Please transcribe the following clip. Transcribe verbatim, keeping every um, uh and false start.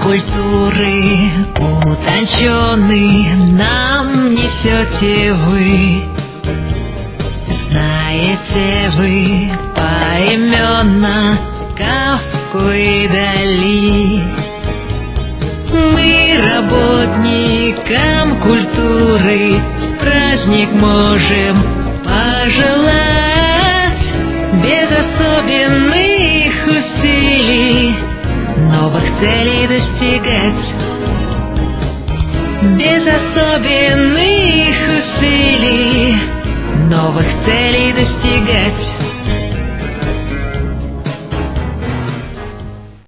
культуры утонченный нам несете вы. Знаете вы поименно Кафку и Дали. Мы работникам культуры праздник можем пожелать без особенных усилий новых целей достигать. Без особенных усилий новых целей достигать.